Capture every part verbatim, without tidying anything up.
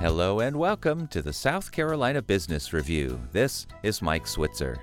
Hello and welcome to the South Carolina Business Review. This is Mike Switzer.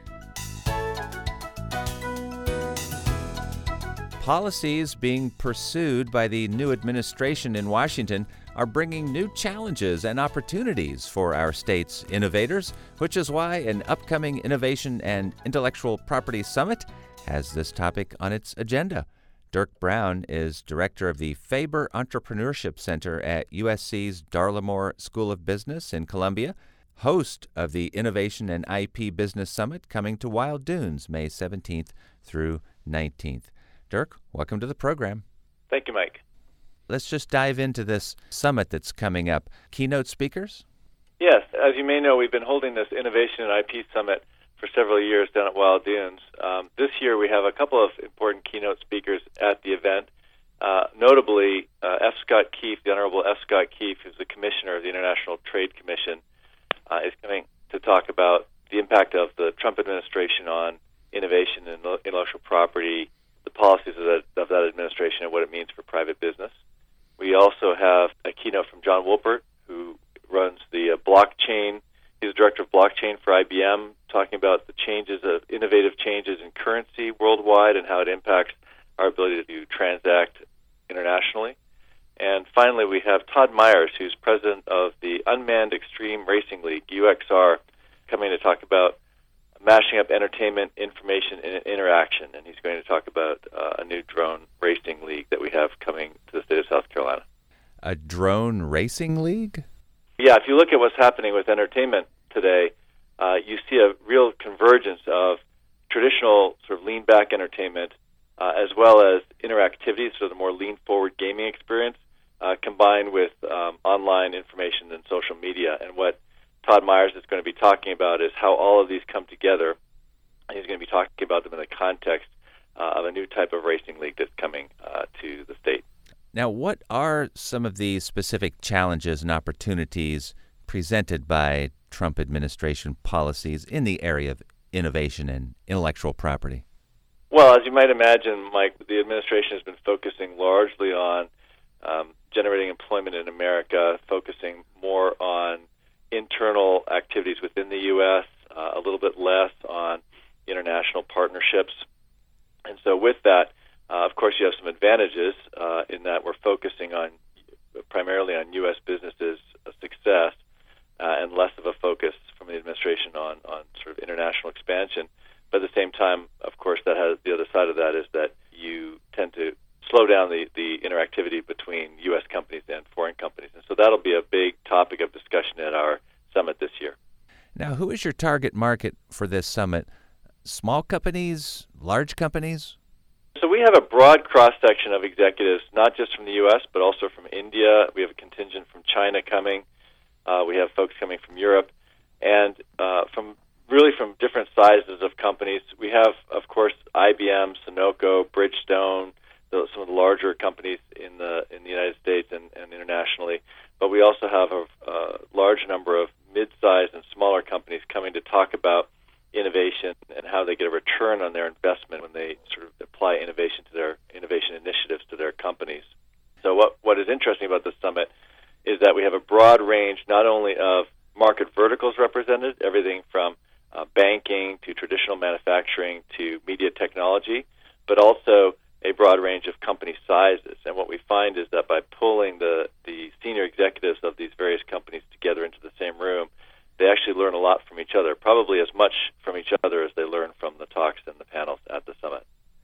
Policies being pursued by the new administration in Washington are bringing new challenges and opportunities for our state's innovators, which is why an upcoming Innovation and Intellectual Property Summit has this topic on its agenda. Dirk Brown is director of the Faber Entrepreneurship Center at U S C's Darla Moore School of Business in Columbia, host of the Innovation and I P Business Summit coming to Wild Dunes May seventeenth through nineteenth. Dirk, welcome to the program. Thank you, Mike. Let's just dive into this summit that's coming up. Keynote speakers? Yes, as you may know, we've been holding this Innovation and I P Summit for several years down at Wild Dunes. Um, this year we have a couple of important keynote speakers at the event. Uh, notably, uh, F. Scott Keefe, the Honorable F. Scott Keefe, who's the Commissioner of the International Trade Commission, uh, is coming to talk about the impact of the Trump administration on innovation and intellectual property, the policies of that, of that administration, and what it means for private business. We also have a keynote from John Wolpert, who runs the uh, blockchain. He's the director of blockchain for I B M, talking about the changes of innovative changes in currency worldwide and how it impacts our ability to transact internationally. And finally, we have Todd Myers, who's president of the Unmanned Extreme Racing League, U X R, coming to talk about mashing up entertainment, information, and interaction. And he's going to talk about uh, a new drone racing league that we have coming to the state of South Carolina. A drone racing league? Yeah, if you look at what's happening with entertainment today, uh, you see a real convergence of traditional sort of lean-back entertainment uh, as well as interactivity, so the more lean-forward gaming experience, uh, combined with um, online information and social media. And what Todd Myers is going to be talking about is how all of these come together. And he's going to be talking about them in the context uh, of a new type of racing league that's coming uh, to the state. Now, what are some of the specific challenges and opportunities presented by Trump administration policies in the area of innovation and intellectual property? Well, as you might imagine, Mike, the administration has been focusing largely on um, generating employment in America, focusing more on internal activities within the U S, uh, a little bit less on international partnerships. And so with that, Uh, of course, you have some advantages uh, in that we're focusing on primarily on U S businesses' success uh, and less of a focus from the administration on, on sort of international expansion. But at the same time, of course, that has the other side of that is that you tend to slow down the, the interactivity between U S companies and foreign companies. And so that'll be a big topic of discussion at our summit this year. Now, who is your target market for this summit? Small companies, large companies? So we have a broad cross-section of executives, not just from the U S, but also from India. We have a contingent from China coming. Uh, we have folks coming from Europe. And uh, from really from different sizes of companies. We have, of course, I B M, Sunoco, Bridgestone, the, some of the larger companies in the in the United States and, and internationally. But we also have a, a large number of mid-sized and smaller companies coming to talk about innovation and how they get a return on their investment when they sort of apply innovation to their innovation initiatives to their companies. So what what is interesting about this summit is that we have a broad range not only of market verticals represented, everything from uh, banking to traditional manufacturing to media technology, but also a broad range of company sizes. And what we find is that by pulling the, the senior executives of these various companies together into the same room, they actually learn a lot from each other, probably as much from each other as they learn from the talks and the panels at the summit.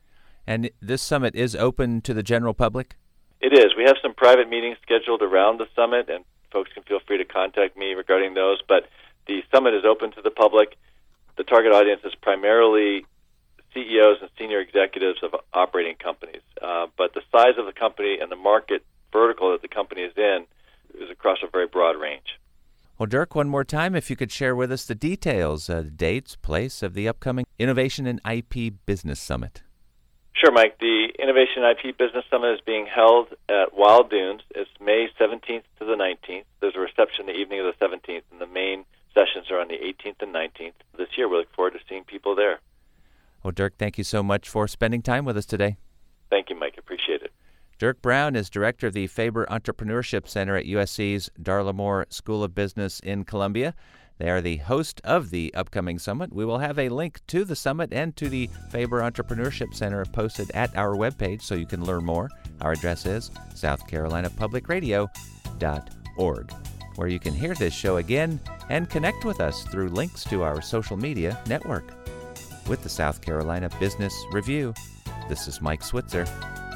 And this summit is open to the general public? It is. We have some private meetings scheduled around the summit, and folks can feel free to contact me regarding those. But the summit is open to the public. The target audience is primarily C E Os and senior executives of operating companies. Uh, but the size of the company and the market vertical that the company is in is across a very broad range. Well, Dirk, one more time, if you could share with us the details, uh, dates, place of the upcoming Innovation and I P Business Summit. Sure, Mike. The Innovation and I P Business Summit is being held at Wild Dunes. It's May seventeenth to the nineteenth. There's a reception the evening of the seventeenth, and the main sessions are on the eighteenth and nineteenth. This year, we look forward to seeing people there. Well, Dirk, thank you so much for spending time with us today. Thank you, Mike. Appreciate it. Dirk Brown is director of the Faber Entrepreneurship Center at U S C's Darla Moore School of Business in Columbia. They are the host of the upcoming summit. We will have a link to the summit and to the Faber Entrepreneurship Center posted at our webpage so you can learn more. Our address is south carolina public radio dot org, where you can hear this show again and connect with us through links to our social media network. With the South Carolina Business Review, this is Mike Switzer.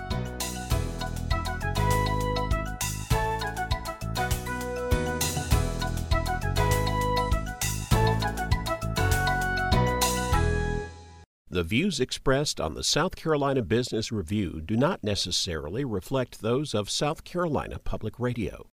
The views expressed on the South Carolina Business Review do not necessarily reflect those of South Carolina Public Radio.